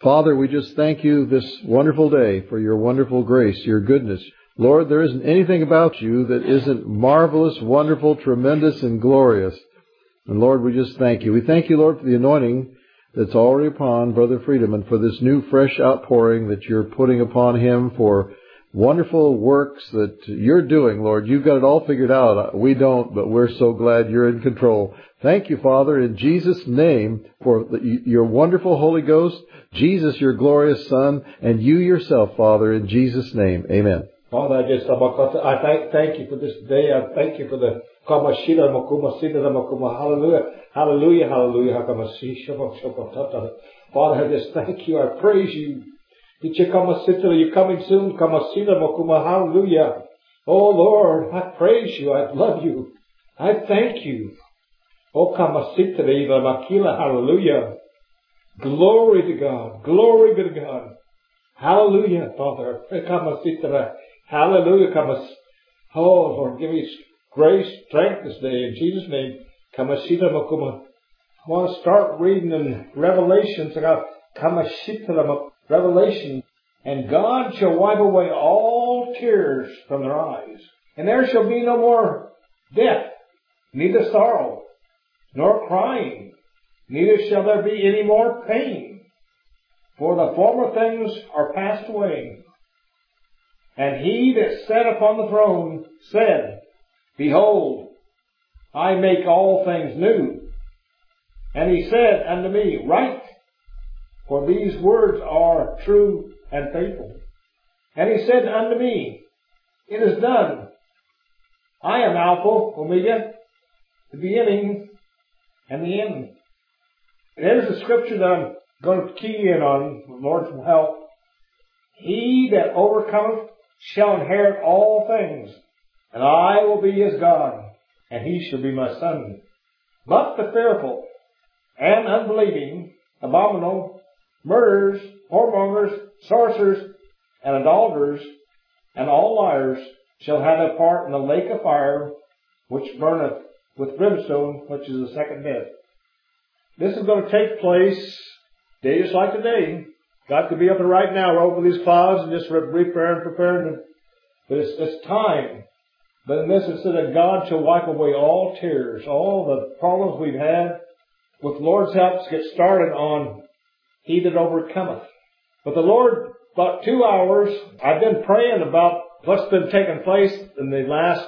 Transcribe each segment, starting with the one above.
Father, we just thank you this wonderful day for your wonderful grace, your goodness. Lord, there isn't anything about you that isn't marvelous, wonderful, tremendous, and glorious. And Lord, we just thank you. We thank you, Lord, for the anointing that's already upon Brother Freedom and for this new fresh outpouring that you're putting upon him for wonderful works that you're doing, Lord. You've got it all figured out. We don't, but we're so glad you're in control. Thank you, Father, in Jesus' name for your wonderful Holy Ghost, Jesus, your glorious Son, and you yourself, Father, in Jesus' name. Amen. Father, I thank you for this day. I thank you for the hallelujah, hallelujah, hallelujah. Father, I just thank you. I praise you. You're coming soon. Hallelujah. Oh Lord, I praise you. I love you. I thank you. Oh, hallelujah. Glory to God. Glory to God. Hallelujah, Father. Hallelujah. Oh Lord, give me grace, strength this day in Jesus' name. I want to start reading in Revelations about Revelation. And God shall wipe away all tears from their eyes. And there shall be no more death, neither sorrow, nor crying, neither shall there be any more pain. For the former things are passed away. And he that sat upon the throne said, Behold, I make all things new. And he said unto me, Write, for these words are true and faithful. And he said unto me, It is done. I am Alpha, Omega, the beginning and the end. And there's a scripture that I'm going to key in on, with Lord's help. He that overcometh shall inherit all things, and I will be his God, and he shall be my son. But the fearful and unbelieving, abominable, murderers, whoremongers, sorcerers, and adulterers, and all liars shall have a part in the lake of fire, which burneth with brimstone, which is the second death. This is going to take place days like today. God could be up and right now over these clouds and just preparing. But it's time. But in this it said that God shall wipe away all tears, all the problems we've had. With Lord's help, let's get started on He that overcometh. But the Lord, about 2 hours, I've been praying about what's been taking place in the last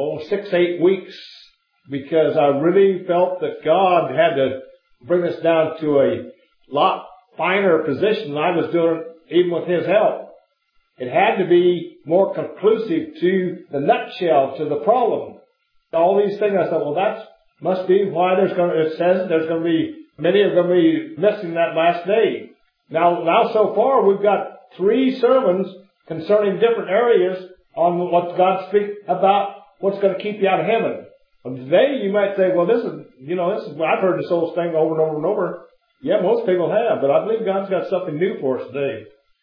6-8 weeks, because I really felt that God had to bring us down to a lot finer position than I was doing, even with His help. It had to be more conclusive to the nutshell, to the problem. All these things, I thought, well, that must be why it says there's going to be, many are going to be missing that last day. Now so far, we've got 3 sermons concerning different areas on what God speaks about, what's going to keep you out of heaven. And today, you might say, well, this is, I've heard this whole thing over and over and over. Yeah, most people have, but I believe God's got something new for us today.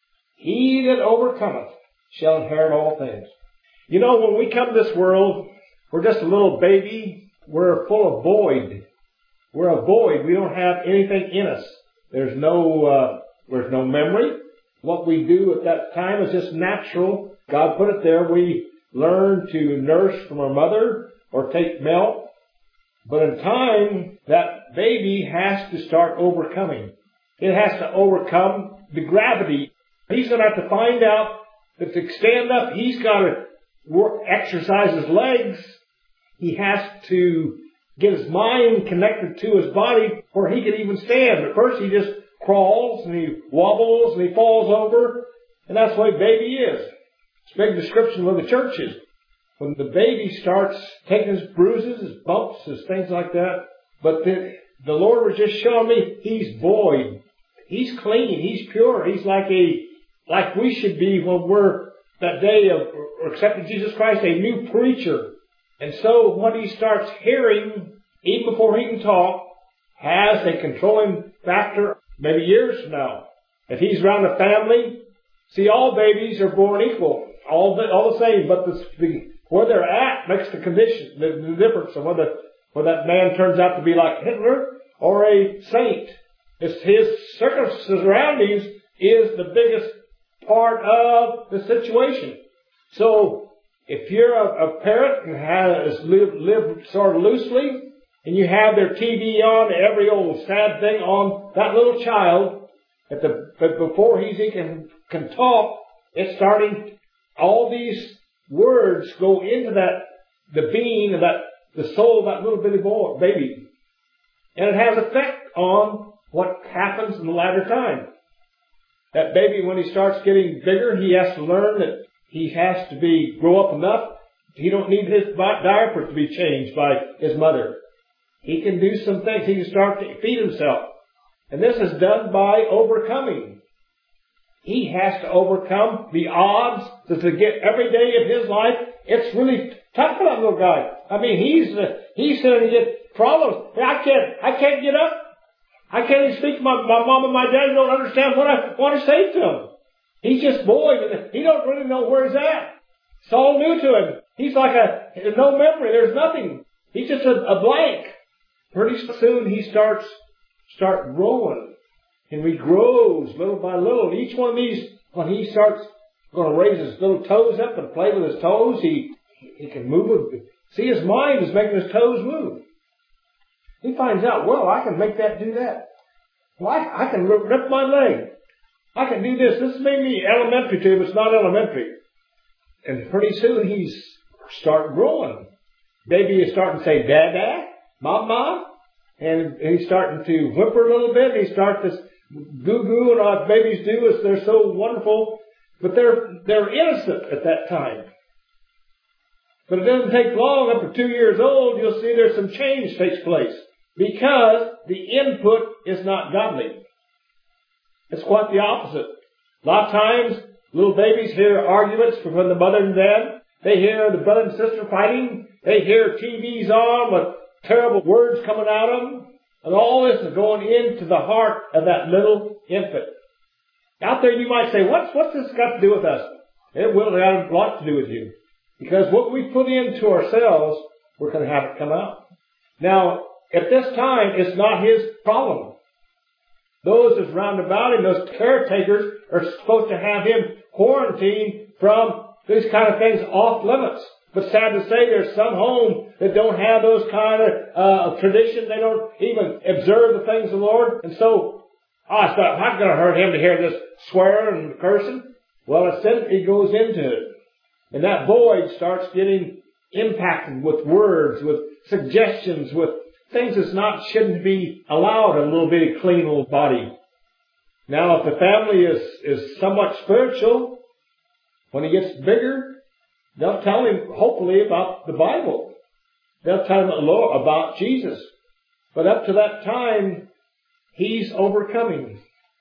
He that overcometh shall inherit all things. When we come to this world, we're just a little baby. We're full of void. We're a void. We don't have anything in us. There's no memory. What we do at that time is just natural. God put it there. We learn to nurse from our mother or take milk. But in time, that baby has to start overcoming. It has to overcome the gravity. He's going to have to find out that to stand up, he's got to exercise his legs. He has to get his mind connected to his body where he can even stand. But first he just crawls and he wobbles and he falls over. And that's what a baby is. It's a big description of the church is. When the baby starts taking his bruises, his bumps, his things like that. But the Lord was just showing me he's void. He's clean. He's pure. He's like we should be when we're that day of accepting Jesus Christ, a new creature. And so what he starts hearing, even before he can talk, has a controlling factor maybe years from now. If he's around a family, see, all babies are born equal, all the same, but where they're at makes the condition, the difference of whether that man turns out to be like Hitler or a saint. It's his surroundings is the biggest part of the situation. So, if you're a parent and has lived sort of loosely, and you have their TV on, every old sad thing on that little child, but before he can talk, it's starting, all these words go into the being of the soul of that little bitty baby. And it has effect on what happens in the latter time. That baby, when he starts getting bigger, he has to learn that he has to grow up enough. He don't need his diaper to be changed by his mother. He can do some things. He can start to feed himself. And this is done by overcoming. He has to overcome the odds that to get every day of his life. It's really tough for that little guy. I mean, he's going to get problems. I can't get up. I can't even speak to my mom and my dad. Don't understand what I want to say to him. He's just boy. He don't really know where he's at. It's all new to him. He's like no memory. There's nothing. He's just a blank. Pretty soon he starts growing. And he grows little by little. And each one of these, when he starts going to raise his little toes up and play with his toes, he can move. See, his mind is making his toes move. He finds out, well, I can make that do that. Well, I can rip my leg. I can do this. This may be elementary to him. It's not elementary. And pretty soon he's start growing. Baby is starting to say, Dada, Mama. And he's starting to whimper a little bit. He starts this goo-goo, and all babies do is they're so wonderful. But they're innocent at that time. But it doesn't take long. Up to 2 years old, you'll see there's some change takes place. Because the input is not godly. It's quite the opposite. A lot of times, little babies hear arguments from the mother and dad. They hear the brother and sister fighting. They hear TVs on with terrible words coming out of them. And all this is going into the heart of that little infant. Out there you might say, what's this got to do with us? It will have a lot to do with you. Because what we put into ourselves, we're going to have it come out. Now, at this time, it's not his problem. Those that's round about him, those caretakers, are supposed to have him quarantined from these kind of things off limits. But sad to say, there's some homes that don't have those kind of traditions. They don't even observe the things of the Lord. And so, it's not going to hurt him to hear this swearing and cursing. Well, instead, he goes into it. And that void starts getting impacted with words, with suggestions, with things that shouldn't be allowed in a little bitty clean little body. Now, if the family is somewhat spiritual, when he gets bigger, they'll tell him, hopefully, about the Bible. They'll tell him about Jesus. But up to that time, he's overcoming.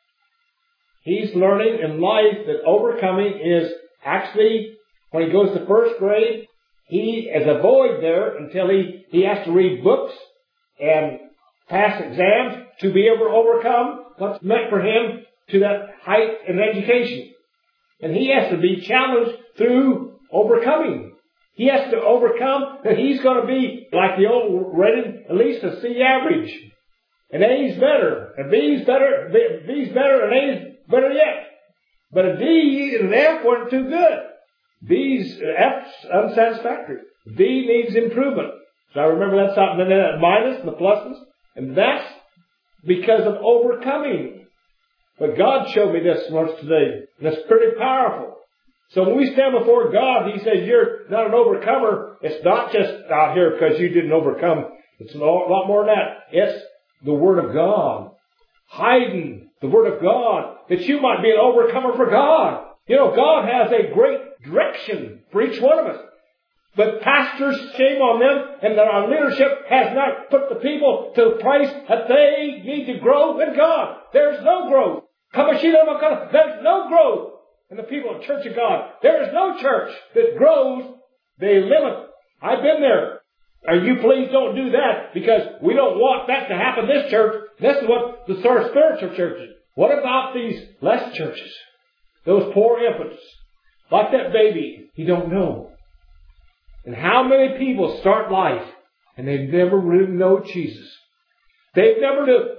He's learning in life that overcoming is actually, when he goes to first grade, he is a void there until he has to read books and pass exams to be able to overcome what's meant for him to that height in education. And he has to be challenged through overcoming. He has to overcome that he's going to be like the old rated, at least a C average. And A's better, and B's better, and A's better yet. But a D and an F weren't too good. F's unsatisfactory. B needs improvement. So I remember that's something in that minus and the pluses. And that's because of overcoming. But God showed me this once today. And it's pretty powerful. So when we stand before God, He says, you're not an overcomer. It's not just out here because you didn't overcome. It's a lot more than that. It's the Word of God. Hiding the Word of God. That you might be an overcomer for God. You know, God has a great direction for each one of us. But pastors, shame on them, and that our leadership has not put the people to the place that they need to grow in God. There's no growth. There's no growth in the people of the Church of God. There is no church that grows. They limit. I've been there. And you please don't do that because we don't want that to happen in this church. This is what the sort of spiritual churches. What about these less churches? Those poor infants. Like that baby. You don't know. And how many people start life and they never really know Jesus. They've never felt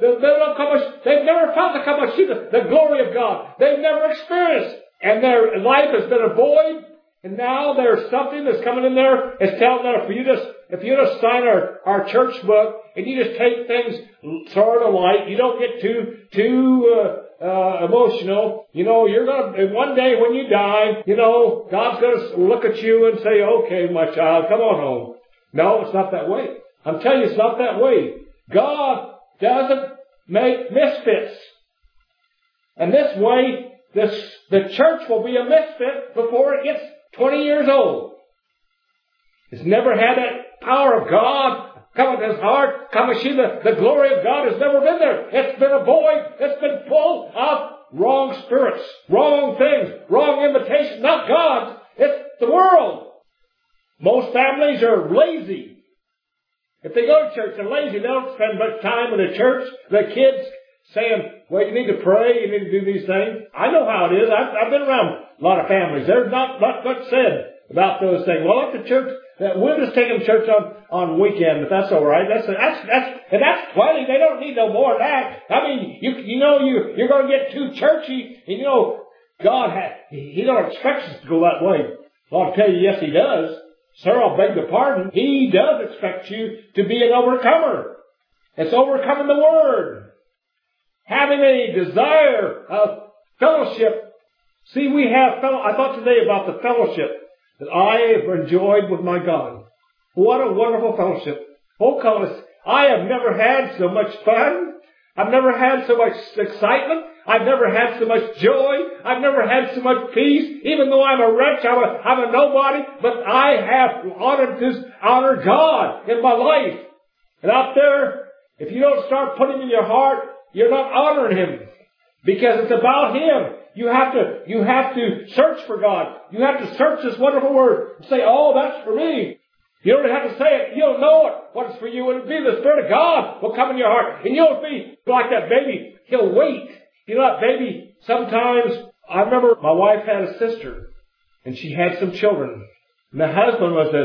the kamashita, the glory of God. They've never experienced. And their life has been a void. And now there's something that's coming in there. It's telling them if you just sign our church book and you just take things sort of light, you don't get too emotional. You're gonna, one day when you die, God's gonna look at you and say, okay, my child, come on home. No, it's not that way. I'm telling you, it's not that way. God doesn't make misfits. And this way, the church will be a misfit before it gets 20 years old. It's never had that power of God come in his heart. Kamashita, the glory of God has never been there. It's been a void. It's been full of wrong spirits, wrong things, wrong invitations. Not God. It's the world. Most families are lazy. If they go to church, they're lazy. They don't spend much time in the church. The kids saying, well, you need to pray, you need to do these things. I know how it is. I've been around a lot of families. There's not much said about those things. Well, at the church, we'll just take them to church on weekend, if that's all right. That's plenty. They don't need no more than that. I mean, you're going to get too churchy, and God He don't expect us to go that way. Well, I'll tell you, yes, He does. Sir, I'll beg your pardon. He does expect you to be an overcomer. It's overcoming the Word. Having a desire of fellowship. See, I thought today about the fellowship that I have enjoyed with my God. What a wonderful fellowship. Oh, come, I have never had so much fun. I've never had so much excitement. I've never had so much joy. I've never had so much peace. Even though I'm a wretch, I'm a nobody, but I have honored God in my life. And out there, if you don't start putting in your heart, you're not honoring Him. Because it's about Him. You have to search for God. You have to search this wonderful Word and say, oh, that's for me. You don't have to say it. You'll know it. What is for you? It'll be the Spirit of God will come in your heart. And you'll be like that baby. He'll wait. That baby, sometimes, I remember my wife had a sister. And she had some children. And the husband was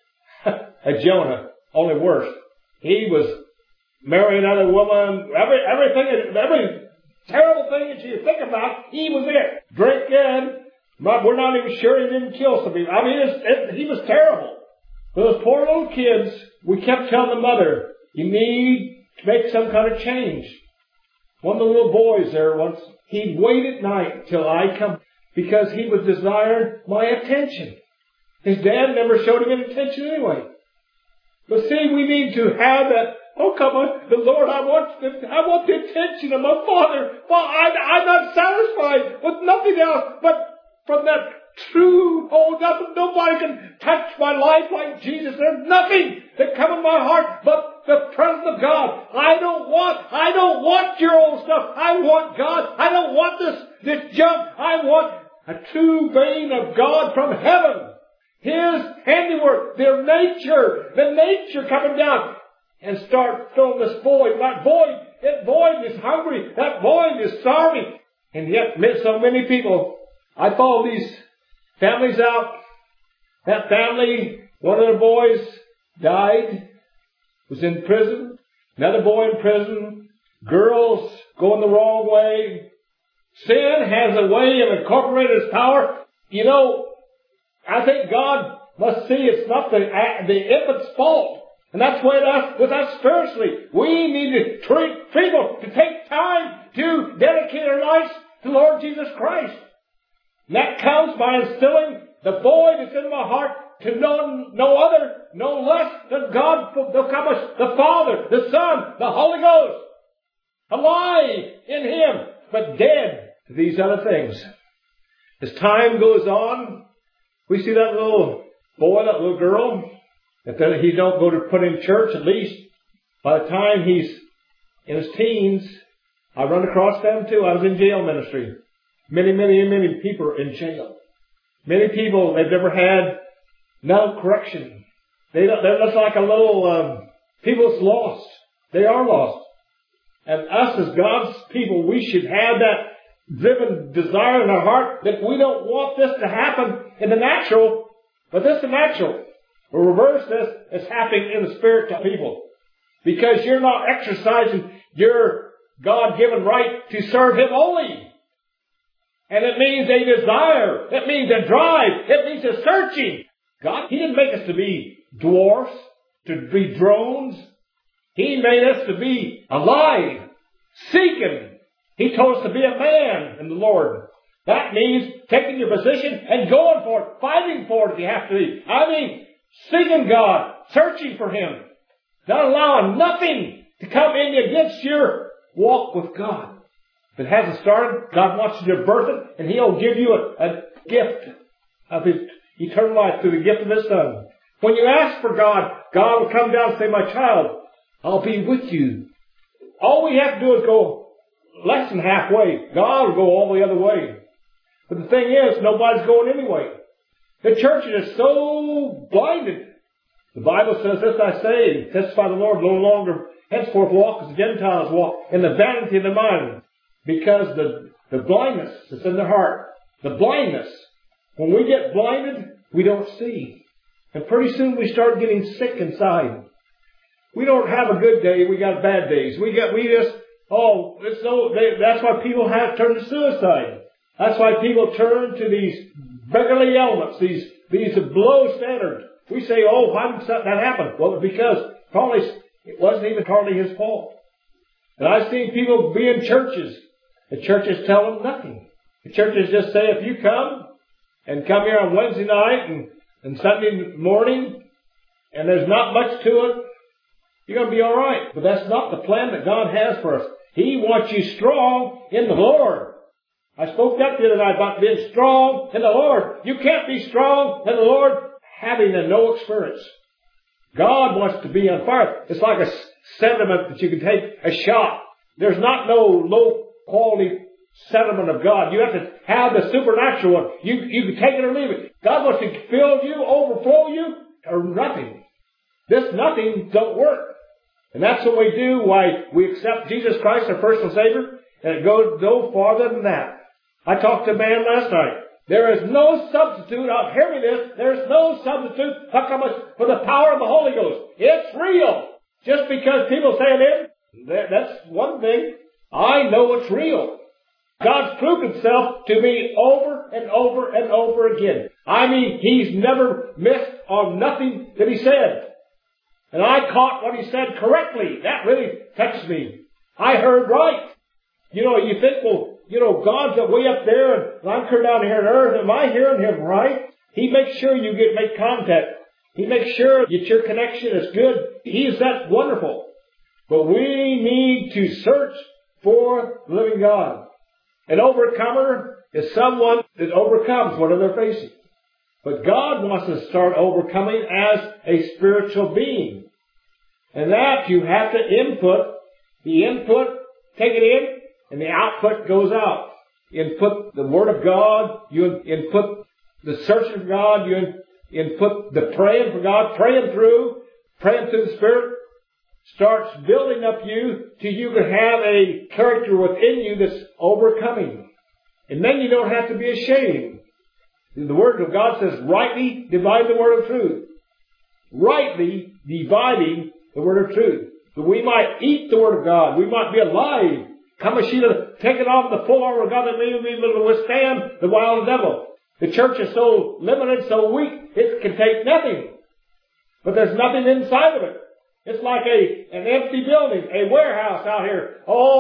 a Jonah. Only worse. He was marrying another woman. Every terrible thing that you think about, he was there. Drinking. We're not even sure he didn't kill some people. I mean, he was terrible. Those poor little kids, we kept telling the mother, you need to make some kind of change. One of the little boys there once, he'd wait at night till I come because he was desiring my attention. His dad never showed him any attention anyway. But see, we need to have that. Oh, come on, the Lord, I want the attention of my Father. Well, I'm not satisfied with nothing else but from that true, nobody can touch my life like Jesus. There's nothing that comes in my heart but the presence of God. I don't want your old stuff. I want God. I don't want this junk. I want a true vein of God from heaven. His handiwork, the nature coming down and start filling this void. That void is hungry. That void is starving. And yet, so many people, I follow these families out. That family, one of the boys died, was in prison. Another boy in prison. Girls going the wrong way. Sin has a way of incorporating its power. I think God must see it's not the infant's fault. And that's the way with us spiritually. We need to treat people to take time to dedicate our lives to the Lord Jesus Christ. And that comes by instilling the void that's in my heart to no other, no less than God, the Father, the Son, the Holy Ghost. Alive in Him, but dead to these other things. As time goes on, we see that little boy, that little girl, if he don't go to put in church, at least by the time he's in his teens, I run across them too. I was in jail ministry. Many people are in jail. Many people, they've never had no correction. They're just like a little, people that's lost. They are lost. And us as God's people, we should have that driven desire in our heart that we don't want this to happen in the natural, but this is the natural. We'll reverse this. It's happening in the spirit to people. because you're not exercising your God-given right to serve Him only. And it means a desire. It means a drive. It means a searching. God, He didn't make us to be dwarfs, to be drones. He made us to be alive, seeking. He told us to be a man in the Lord. That means taking your position and going for it, fighting for it if you have to be. I mean, seeking God, searching for Him, not allowing nothing to come in against your walk with God. If it hasn't started, God wants you to birth it, and He'll give you a gift of His eternal life through the gift of His Son. When you ask for God, God will come down and say, my child, I'll be with you. All we have to do is go less than halfway. God will go all the other way. But the thing is, nobody's going anyway. The church is so blinded. The Bible says, this I say, and testify the Lord, no longer henceforth walk as the Gentiles walk, in the vanity of their mind. Because the blindness that's in their heart, the blindness, when we get blinded, we don't see. And pretty soon we start getting sick inside. We don't have a good day, we got bad days. That's why people have turned to suicide. That's why people turn to these beggarly elements, these below standards. We say, why did that happen? Well, because probably it wasn't even hardly his fault. And I've seen people be in churches. The churches tell them nothing. The churches just say, if you come here on Wednesday night and Sunday morning, and there's not much to it, you're going to be all right. But that's not the plan that God has for us. He wants you strong in the Lord. I spoke up the other night about being strong in the Lord. You can't be strong in the Lord having no experience. God wants to be on fire. It's like a sediment that you can take a shot. There's not no low quality sediment of God. You have to have the supernatural one. You can take it or leave it. God wants to fill you, overflow you, or nothing. This nothing don't work. And that's what we do, why we accept Jesus Christ, our personal Savior, and it goes no farther than that. I talked to a man last night. There is no substitute, I'll hear me this, there's no substitute for the power of the Holy Ghost. It's real. Just because people say it is, that's one thing. I know it's real. God's proved Himself to me over and over and over again. I mean, He's never missed on nothing that He said. And I caught what He said correctly. That really touched me. I heard right. You think, God's way up there and I'm turned down here on earth. Am I hearing Him right? He makes sure you make contact. He makes sure that your connection is good. He's that wonderful. But we need to search for the living God. An overcomer is someone that overcomes whatever they're facing. But God wants us to start overcoming as a spiritual being. And that you have to input. The input, take it in, and the output goes out. Input the Word of God. You input the searching for God. You input the praying for God, praying through the Spirit. Starts building up you till you can have a character within you that's overcoming. And then you don't have to be ashamed. The Word of God says, rightly divide the word of truth. Rightly dividing the word of truth. So we might eat the Word of God. We might be alive. Kamashila, taking off the full armor of God that may be able to withstand the wild devil. The church is so limited, so weak, it can take nothing. But there's nothing inside of it. It's like an empty building, a warehouse out here.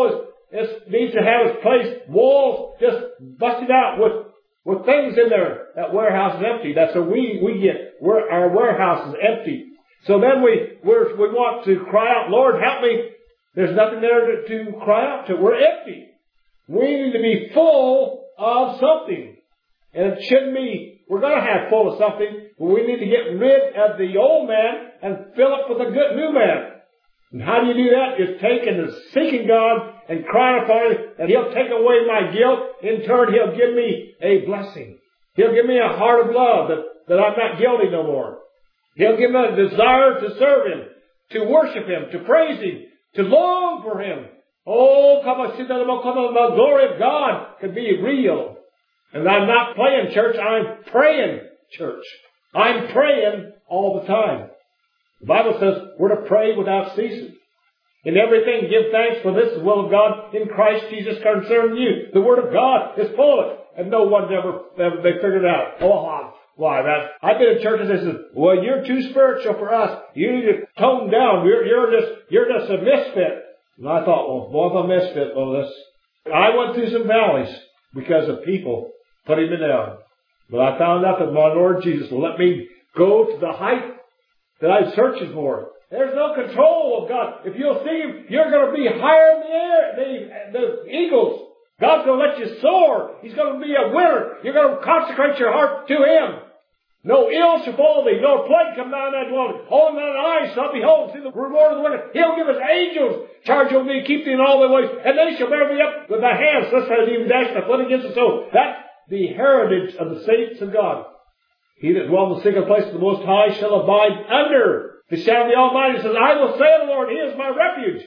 It needs to have its place, walls just busted out with things in there. That warehouse is empty. That's what we get. Our warehouse is empty. So then we want to cry out, Lord, help me. There's nothing there to cry out to. We're empty. We need to be full of something. And it shouldn't be, we're going to have full of something, but we need to get rid of the old man and fill it with a good new man. And how do you do that? Is taking and seeking God and crying upon Him, and He'll take away my guilt. In turn, He'll give me a blessing. He'll give me a heart of love that I'm not guilty no more. He'll give me a desire to serve Him, to worship Him, to praise Him, to long for Him. Oh, the glory of God can be real. And I'm not playing church, I'm praying church. I'm praying all the time. The Bible says we're to pray without ceasing. In everything give thanks, for this is the will of God in Christ Jesus concerning you. The Word of God is full of it. And no one's ever they figured it out. I've been in churches that says, well, you're too spiritual for us. You need to tone down. You're just a misfit. And I thought, well, boy, if I'm a misfit, I went through some valleys because of people putting me down. But I found out that my Lord Jesus will let me go to the height that I'm searching for. There's no control of God. If you'll see Him, you're going to be higher in the air, the eagles. God's going to let you soar. He's going to be a winner. You're going to consecrate your heart to Him. No ill shall befall thee, no plague come down that dwelling. All thine eyes shall behold, see the reward of the wicked. He'll give His angels charge over thee, keep thee in all thy ways, and they shall bear thee up with thy hands, lest thou even dash thy foot against the stone. That's the heritage of the saints of God. He that dwells in the secret place of the Most High shall abide under the shadow of the Almighty. Says, I will say of the Lord, He is my refuge.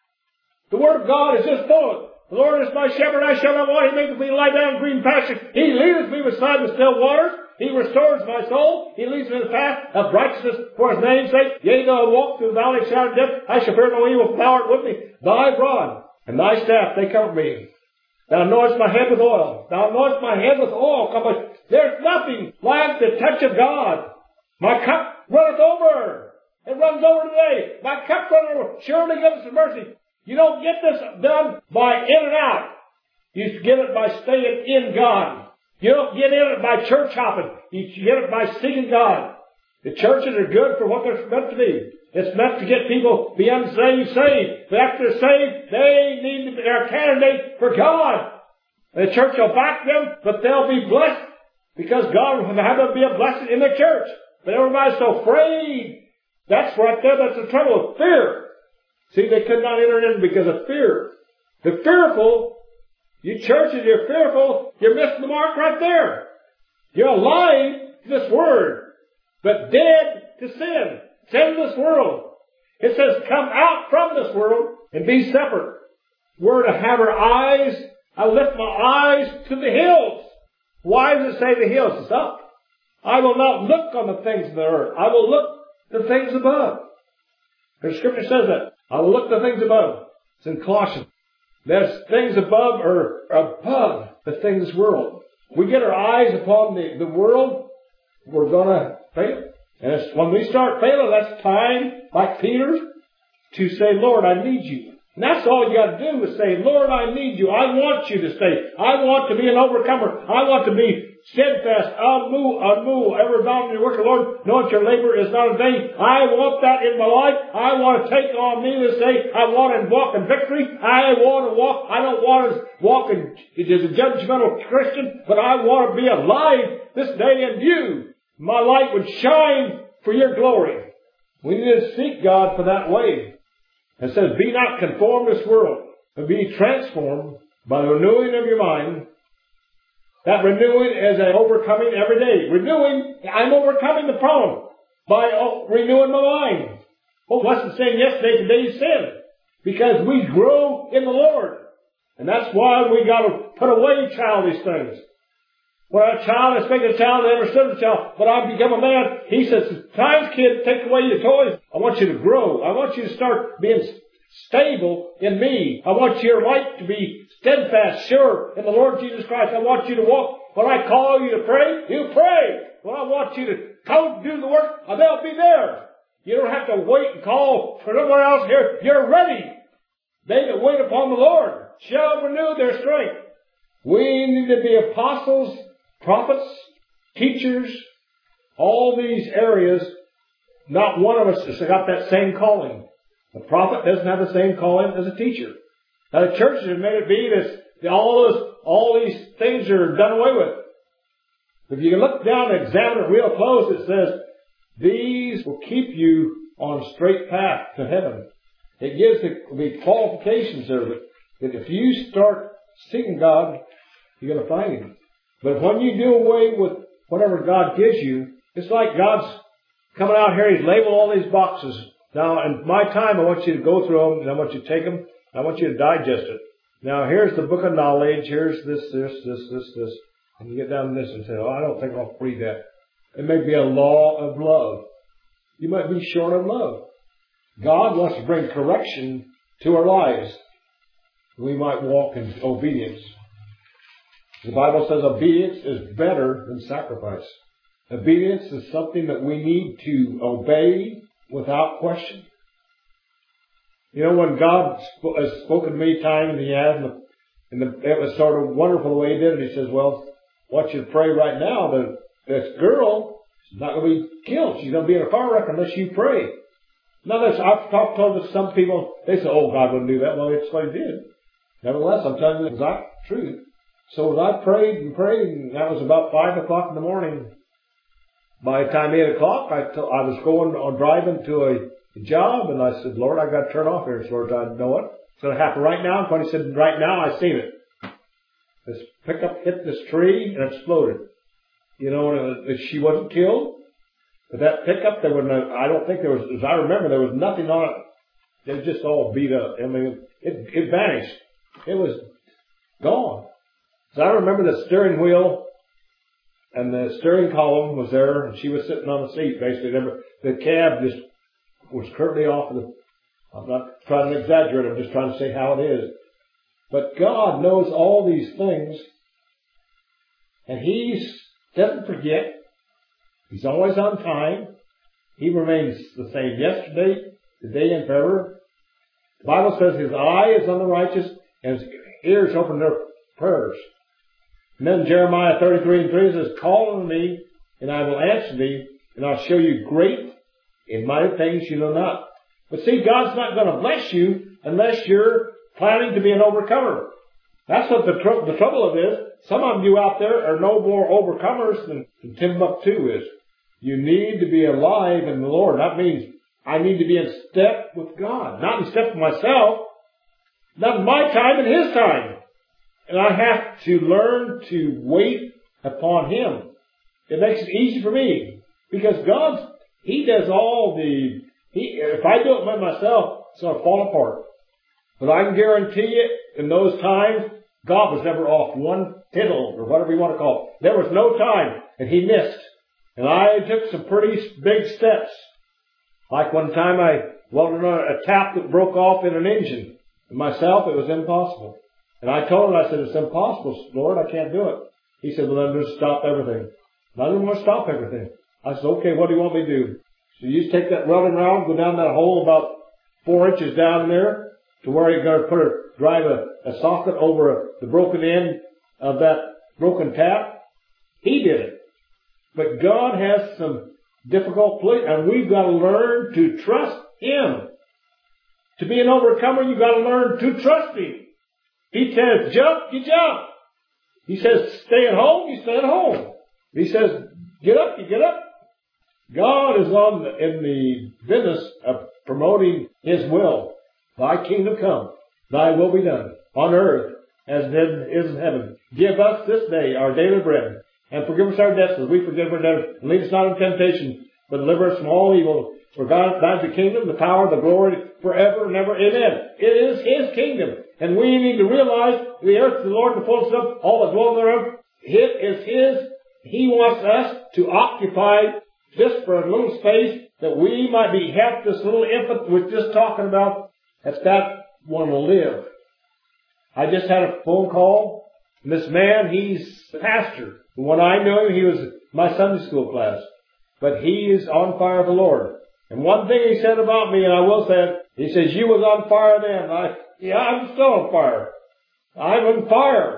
The Word of God is just full of it. The Lord is my shepherd, I shall not want. He maketh me lie down in green pastures. He leadeth me beside the still waters. He restores my soul. He leads me in the path of righteousness for His name's sake. Yea, though I walk through the valley of shadow of death, I shall fear no evil, for thou art with me. Thy rod and thy staff, they comfort me. Thou anointest my head with oil. Thou anointest my head with oil. There's nothing like the touch of God. My cup runneth over. It runs over today. My cup runneth over. Surely goodness and mercy. You don't get this done by in and out. You get it by staying in God. You don't get in it by church hopping. You get it by seeking God. The churches are good for what they're meant to be. It's meant to get people, the unsaved, saved. But after they're saved, they need to be a candidate for God. The church will back them, but they'll be blessed because God will have them be a blessing in the church. But everybody's so afraid. That's right there. That's the trouble with fear. See, they could not enter in because of fear. The fearful, you churches, you're fearful, you're missing the mark right there. You're alive to this word, but dead to sin. Sin in this world. It says, come out from this world and be separate. We're to have our eyes, I lift my eyes to the hills. Why does it say the hills? It's up. I will not look on the things of the earth. I will look the things above. The scripture says that. I will look the things above. It's in Colossians. There's things above or above the things of this world. We get our eyes upon the world, we're going to fail. And when we start failing, that's time, like Peter, to say, Lord, I need you. And that's all you got to do is say, Lord, I need you. I want you to stay. I want to be an overcomer. I want to be steadfast, unmovable, ever abounding in the work of the Lord, knowing your labor is not in vain. I want that in my life. I want to take on me this day. I want to walk in victory. I don't want to walk as a judgmental Christian, but I want to be alive this day in you. My light would shine for your glory. We need to seek God for that way. It says, be not conformed to this world, but be transformed by the renewing of your mind. That renewing is an overcoming every day. Renewing, I'm overcoming the problem by renewing my mind. Oh, wasn't saying yesterday, today's sin. Because we grow in the Lord. And that's why we got to put away childish things. When a child, I speak of a child, I never stood a child, but I become a man. He says, times, kid, take away your toys. I want you to grow. I want you to start being stable in me. I want your life to be steadfast, sure, in the Lord Jesus Christ. I want you to walk. When I call you to pray, you pray. When I want you to do the work, they'll be there. You don't have to wait and call for someone else here. You're ready. They that wait upon the Lord shall renew their strength. We need to be apostles, prophets, teachers, all these areas. Not one of us has got that same calling. The prophet doesn't have the same calling as a teacher. Now the churches have made it be that all these things are done away with. If you can look down and examine it real close, it says, these will keep you on a straight path to heaven. It gives the qualifications of it. That if you start seeking God, you're going to find Him. But when you do away with whatever God gives you, it's like God's coming out here, He's labeled all these boxes. Now, in my time, I want you to go through them, and I want you to take them, I want you to digest it. Now, here's the book of knowledge, here's this. And you get down to this and say, oh, I don't think I'll read that. It may be a law of love. You might be short of love. God wants to bring correction to our lives, we might walk in obedience. The Bible says obedience is better than sacrifice. Obedience is something that we need to obey without question. You know, when God has spoken to me time and He has, and it was sort of wonderful the way He did it. He says, well, what you pray right now, that this girl is not going to be killed. She's going to be in a car wreck unless you pray. Now, I've told to some people, they say, oh, God wouldn't do that. Well, it's what He did. Nevertheless, I'm telling you the exact truth. So as I prayed, and that was about 5 o'clock in the morning. By the time 8 o'clock, I was driving to a job, and I said, Lord, I got to turn off here as far as I know it. It's going to happen right now. And when He said, right now, I seen it. This pickup hit this tree and exploded. You know, she wasn't killed. But that pickup, I don't think there was, as I remember, there was nothing on it. It was just all beat up. I mean, it vanished. It was gone. So I remember the steering wheel and the steering column was there, and she was sitting on the seat, basically. The cab just was currently off of I'm not trying to exaggerate, I'm just trying to say how it is. But God knows all these things, and He doesn't forget. He's always on time. He remains the same yesterday, today, and forever. The Bible says His eye is on the righteous, and His ears open to their prayers. And then Jeremiah 33:3 says, call on me, and I will answer thee, and I'll show you great and mighty things you know not. But see, God's not going to bless you unless you're planning to be an overcomer. That's what the trouble of it is. Some of you out there are no more overcomers than Timbuktu is. You need to be alive in the Lord. That means I need to be in step with God. Not in step with myself. Not in my time, in His time. And I have to learn to wait upon Him. It makes it easy for me. Because He does all if I do it by myself, it's going to fall apart. But I can guarantee you, in those times, God was never off one tittle, or whatever you want to call it. There was no time that He missed. And I took some pretty big steps. Like one time I welded on a tap that broke off in an engine. And myself, it was impossible. And I told Him, I said, it's impossible, Lord, I can't do it. He said, well, then just stop everything. And I didn't want to stop everything. I said, okay, what do you want me to do? So you just take that welding round, go down that hole about 4 inches down there to where you're going to drive a socket over the broken end of that broken tap. He did it. But God has some difficult place, and we've got to learn to trust Him. To be an overcomer, you've got to learn to trust Him. He says, jump, you jump. He says, stay at home, you stay at home. He says, get up, you get up. God is in the business of promoting His will. Thy kingdom come, Thy will be done, on earth as it is in heaven. Give us this day our daily bread, and forgive us our debts as we forgive our debtors. And lead us not into temptation, but deliver us from all evil. For God, Thine is the kingdom, the power, the glory, forever and ever. Amen. It is His kingdom. And we need to realize the earth is the Lord, the fullness of all that dwell thereof. It is His. He wants us to occupy just for a little space that we might be helped. This little infant we're just talking about, that's got one to live. I just had a phone call. And this man, he's a pastor. When I knew him, he was my Sunday school class. But he is on fire for the Lord. And one thing he said about me, and I will say it, he says, you was on fire then. I'm still on fire. I'm on fire.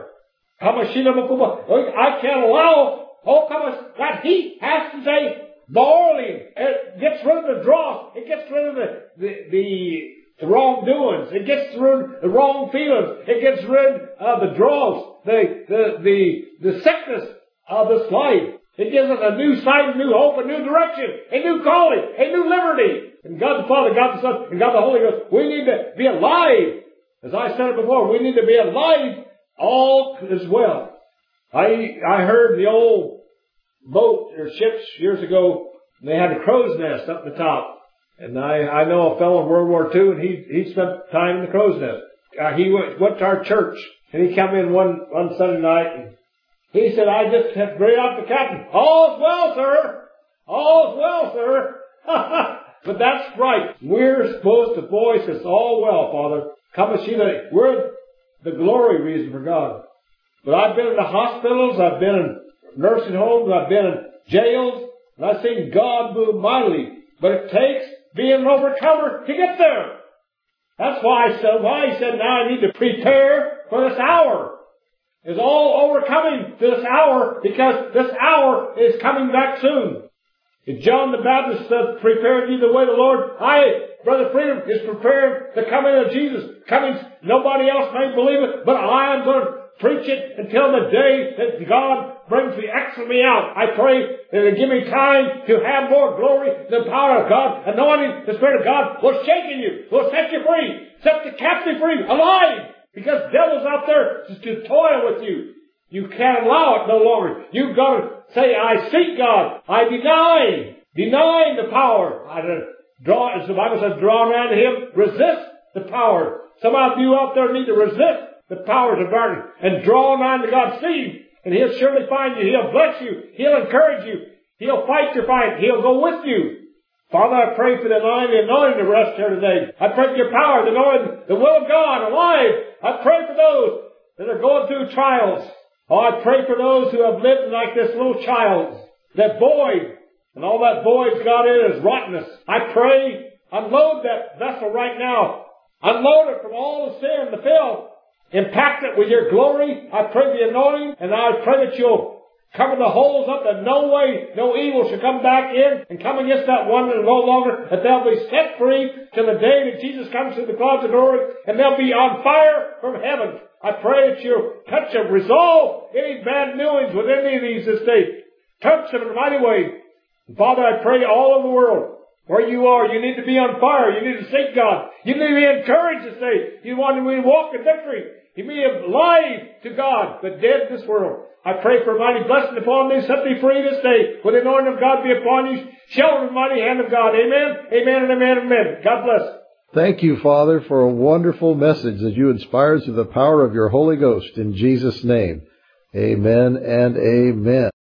I can't allow that heat has to stay boiling. It gets rid of the dross. It gets rid of the wrongdoings. It gets rid of the wrong feelings. It gets rid of the dross, the sickness of this life. It gives us a new sight, a new hope, a new direction, a new calling, a new liberty. And God the Father, God the Son, and God the Holy Ghost, we need to be alive. As I said it before, we need to be alive all as well. I heard the old boat or ships years ago, they had a crow's nest up the top. And I know a fellow in World War II, and he spent time in the crow's nest. He went to our church, and he came in one Sunday night, and he said, I just had to bring out the captain. All's well, sir. All's well, sir. But that's right. We're supposed to voice this all well, Father. Come, Sheila. We're the glory reason for God. But I've been in the hospitals, I've been in nursing homes, I've been in jails, and I've seen God move mightily. But it takes being an overcomer to get there. That's why he said, now I need to prepare for this hour. It's all overcoming to this hour because this hour is coming back soon. If John the Baptist said, prepare ye the way of the Lord, Brother Freedom, is preparing the coming of Jesus. Nobody else may believe it, but I am going to preach it until the day that God brings the X of me out. I pray that He'll give me time to have more glory. The power of God, anointing, the Spirit of God will shake in you, will set you free, set the captive free, alive. Because devil's out there to toil with you. You can't allow it no longer. You've got to say, I seek God. I denying the power. As the Bible says, draw nigh to Him, resist the power. Some of you out there need to resist the powers of darkness and draw nigh to God's seed. And He'll surely find you. He'll bless you. He'll encourage you. He'll fight your fight. He'll go with you. Father, I pray for the anointing to rest here today. I pray for your power, the anointing, the will of God alive. I pray for those that are going through trials. Oh, I pray for those who have lived like this little child, that void, and all that void's got in is rottenness. I pray, unload that vessel right now. Unload it from all the sin, the filth. Impact it with your glory. I pray the anointing, and I pray that you'll cover the holes up that no way, no evil shall come back in and come against that one no longer, that they'll be set free till the day that Jesus comes through the clouds of glory, and they'll be on fire from heaven. I pray that you'll touch them, resolve any bad doings with any of these this day. Touch them in a mighty way. And Father, I pray all over the world, where you are, you need to be on fire. You need to seek God. You need to be encouraged to say, you want to walk in victory. You be alive to God, but dead in this world. I pray for a mighty blessing upon thee. Set thee free this day. With the anointing of God be upon you. Shelter the mighty hand of God. Amen. Amen and amen and amen. God bless. Thank you, Father, for a wonderful message that you inspired through the power of your Holy Ghost. In Jesus' name, amen and amen.